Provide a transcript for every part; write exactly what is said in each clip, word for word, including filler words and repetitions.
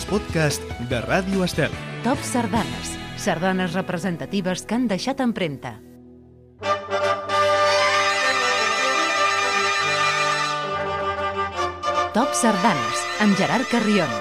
podcast de Ràdio Estel. Top Sardanes. Sardanes representatives que han deixat empremta. Top Sardanes, amb Gerard Carrion.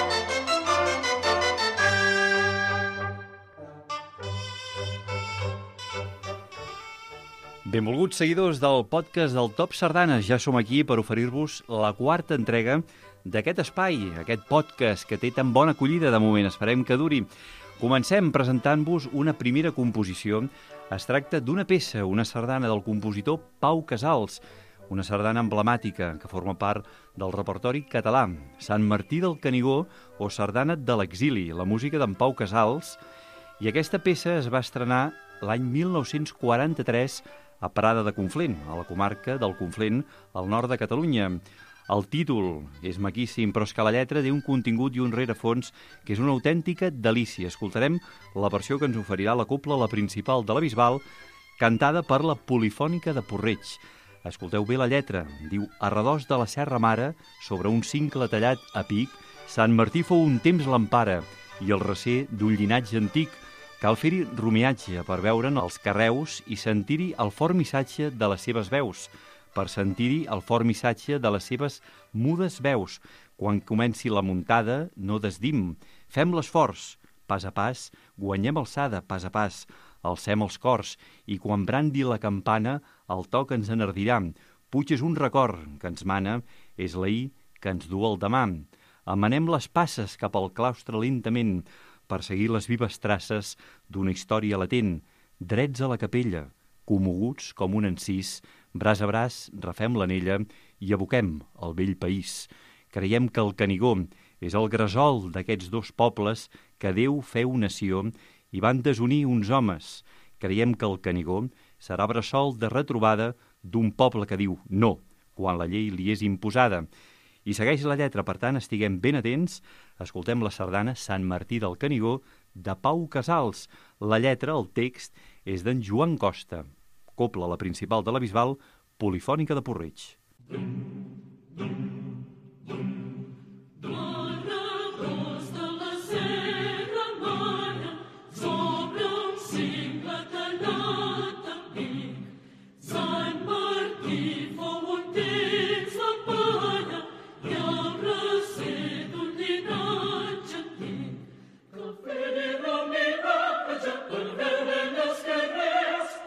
Benvolguts seguidors del podcast del Top Sardanes. Ja som aquí per oferir-vos la quarta entrega d'aquest espai, aquest podcast que té tan bona acollida de moment. Esperem que duri. Comencem presentant-vos una primera composició. Es tracta d'una peça, una sardana del compositor Pau Casals, una sardana emblemàtica que forma part del repertori català, Sant Martí del Canigó o Sardana de l'exili, la música d'en Pau Casals. I aquesta peça es va estrenar l'any mil nou-cents quaranta-tres a Prada de Conflent, a la comarca del Conflent, al nord de Catalunya. El títol és maquíssim, però és que la lletra té un contingut i un rerefons que és una autèntica delícia. Escoltarem la versió que ens oferirà la cobla, la principal de la Bisbal, cantada per la Polifònica de Porreig. Escolteu bé la lletra. Diu: a redós de la Serra Mare, sobre un cincle tallat a pic, Sant Martí fou un temps l'empara i el recer d'un llinatge antic. Cal fer-hi rumiatge per veure'n els carreus i sentir-hi el fort missatge de les seves veus, per sentir-hi el fort missatge de les seves mudes veus. Quan comenci la muntada, no desdim, fem l'esforç, pas a pas, guanyem alçada, pas a pas, alcem els cors, i quan brandi la campana, el toc ens enardirà. Puig és un record que ens mana, és l'ahir que ens du el demà. Emanem les passes cap al claustre lentament, per seguir les vives traces d'una història latent. Drets a la capella, commoguts com un encís, braç a braç refem l'anella i aboquem el vell país. Creiem que el Canigó és el gresol d'aquests dos pobles que Déu feu nació i van desunir uns homes. Creiem que el Canigó serà bressol de retrobada d'un poble que diu no, quan la llei li és imposada. I segueix la lletra, per tant, estiguem ben atents. Escoltem la sardana Sant Martí del Canigó de Pau Casals. La lletra, el text, és d'en Joan Costa. Cobla, la principal de la Bisbal, Polifònica de Porreig.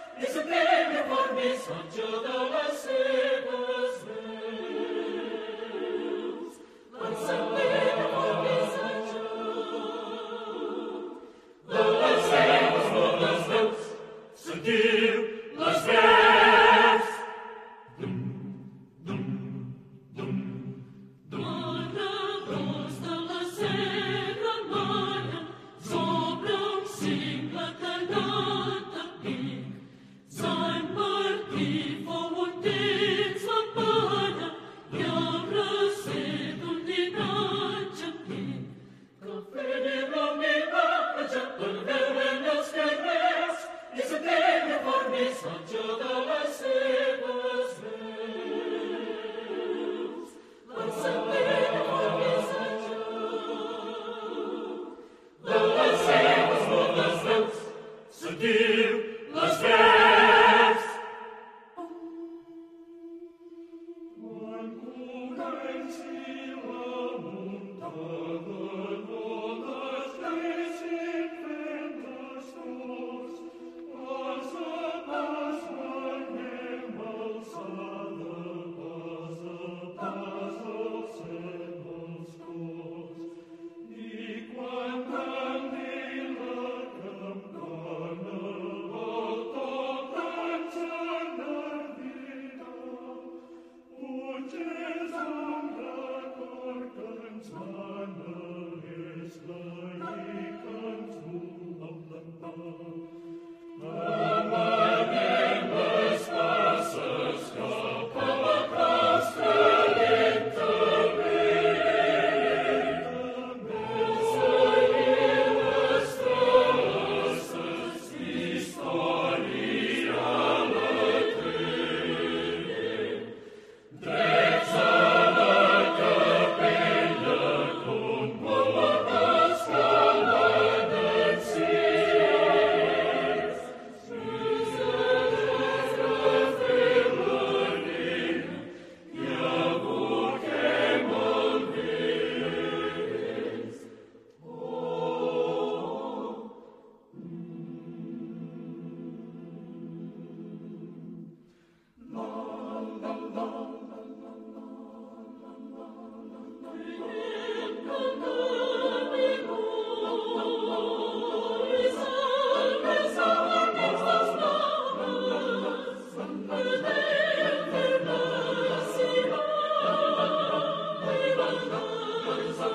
Missatge de les seves veus.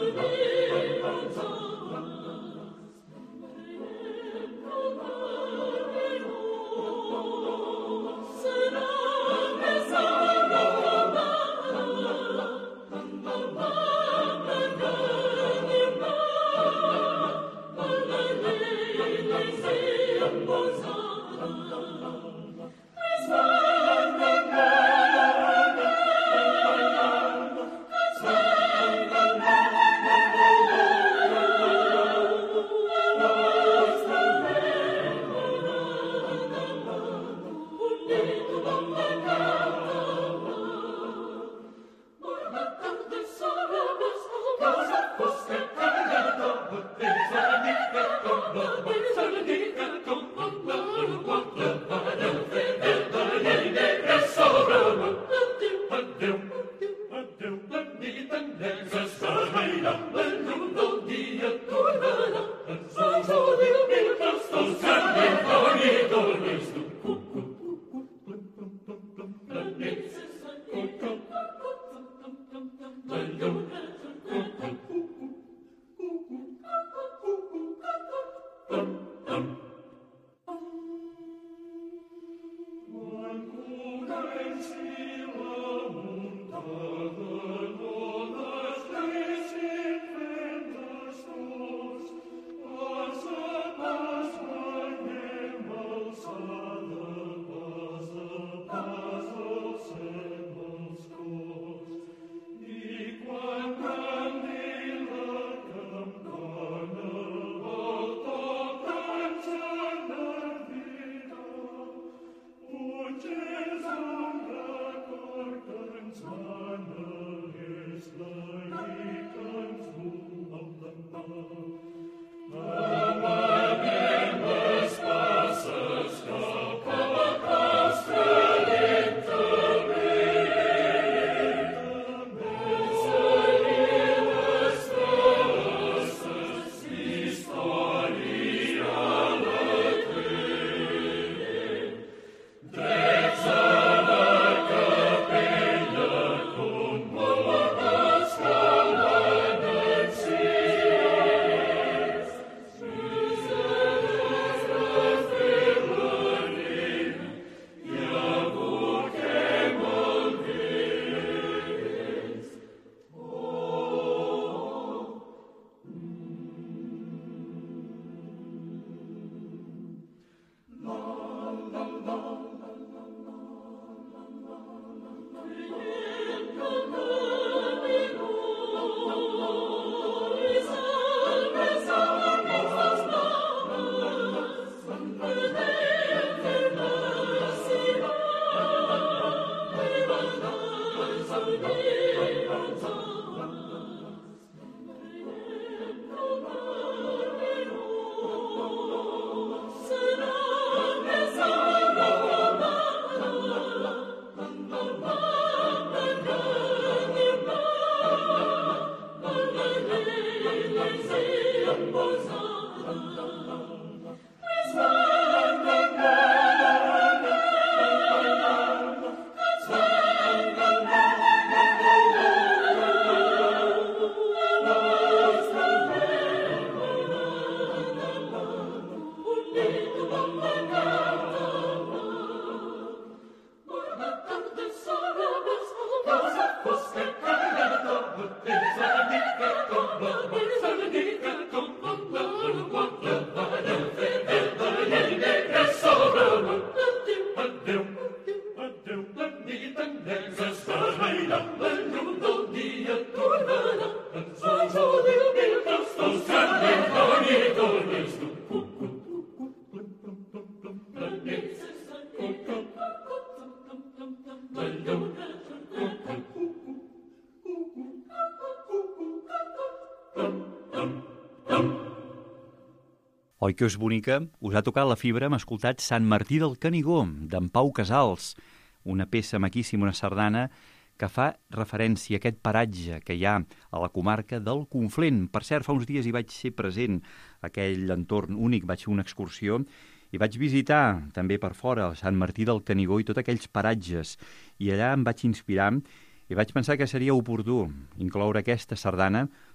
Oi que és bonica? Us ha tocat la fibra, hem escoltat Sant Martí del Canigó, d'en Pau Casals, una peça maquíssima, una sardana, que fa referència a aquest paratge que hi ha a la comarca del Conflent. Per cert, fa uns dies hi vaig ser present, aquell entorn únic, vaig fer una excursió i vaig visitar també per fora el Sant Martí del Canigó i tots aquells paratges, i allà em vaig inspirar i vaig pensar que seria oportú incloure aquesta sardana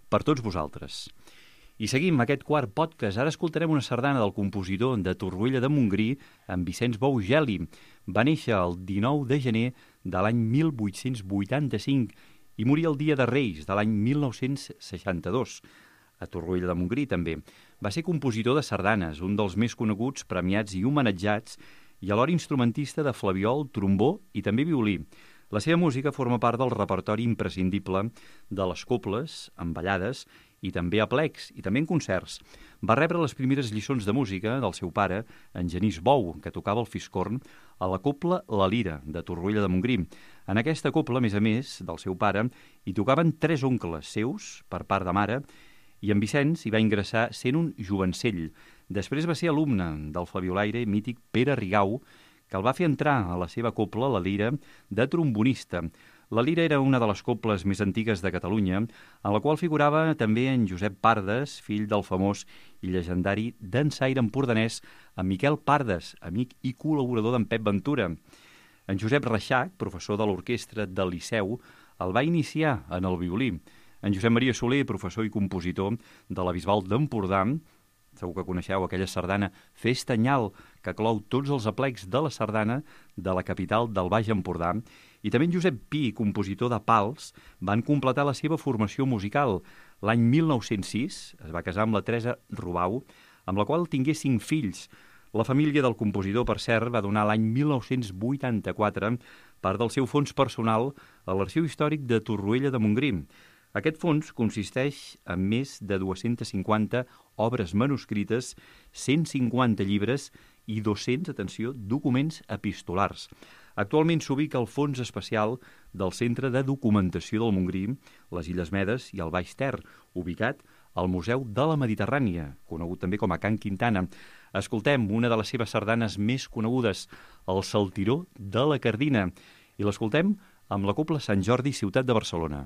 per tots vosaltres. I seguim aquest quart podcast. Ara escoltarem una sardana del compositor de Torroella de Montgrí, en Vicenç Bou Geli. Va néixer el dinou de gener de l'any mil vuit-cents vuitanta-cinc i morir el dia de Reis de l'any mil nou-cents seixanta-dos. A Torroella de Montgrí també. Va ser compositor de sardanes, un dels més coneguts, premiats i homenatjats, i alhora instrumentista de flabiol, trombó i també violí. La seva música forma part del repertori imprescindible de les cobles, en ballades, i també a plecs, i també en concerts. Va rebre les primeres lliçons de música del seu pare, en Genís Bou, que tocava el fiscorn, a la cobla La Lira, de Torroella de Montgrí. En aquesta cobla, a més a més, del seu pare, hi tocaven tres oncles seus, per part de mare, i en Vicenç hi va ingressar sent un jovencell. Després va ser alumne del flabiolaire mític Pere Rigau, que el va fer entrar a la seva cobla, La Lira, de trombonista. La Lira era una de les cobles més antigues de Catalunya, en la qual figurava també en Josep Pardes, fill del famós i llegendari dansaire empordanès, en Miquel Pardes, amic i col·laborador d'en Pep Ventura. En Josep Reixac, professor de l'orquestra del Liceu, el va iniciar en el violí. En Josep Maria Soler, professor i compositor de la Bisbal d'Empordà, segur que coneixeu aquella sardana Festa Anyal, que clou tots els aplecs de la sardana de la capital del Baix Empordà, i també en Josep Pi, compositor de pals, van completar la seva formació musical. L'any mil nou-cents sis es va casar amb la Teresa Rubau, amb la qual tingué cinc fills. La família del compositor, per cert, va donar l'any mil nou-cents vuitanta-quatre part del seu fons personal a l'Arxiu Històric de Torroella de Montgrí. Aquest fons consisteix en més de dues-centes cinquanta obres manuscrites, cent cinquanta llibres i dos-cents, atenció, documents epistolars. Actualment s'ubica al fons especial del Centre de Documentació del Montgrí, les Illes Medes i el Baix Ter, ubicat al Museu de la Mediterrània, conegut també com a Can Quintana. Escoltem una de les seves sardanes més conegudes, el Saltiró de la Cardina, i l'escoltem amb la cobla Sant Jordi, ciutat de Barcelona.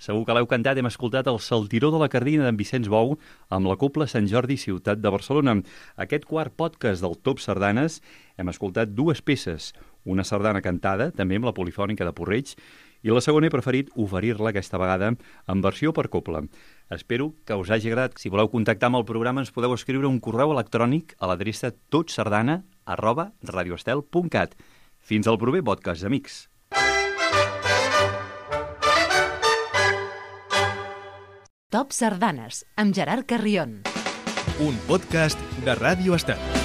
Segur que l'heu cantat, hem escoltat el Saltiró de la Cardina d'en Vicenç Bou amb la Cobla Sant Jordi, ciutat de Barcelona. Aquest quart podcast del Top Sardanes hem escoltat dues peces, una sardana cantada, també amb la Polifònica de Porreig, i la segona he preferit oferir-la aquesta vegada en versió per cobla. Espero que us hagi agradat. Si voleu contactar amb el programa ens podeu escriure un correu electrònic a l'adreça totsardana arroba radioestel punt cat. Fins al proper podcast, amics. Top Sardanes, amb Gerard Carrion. Un podcast de Ràdio Estel.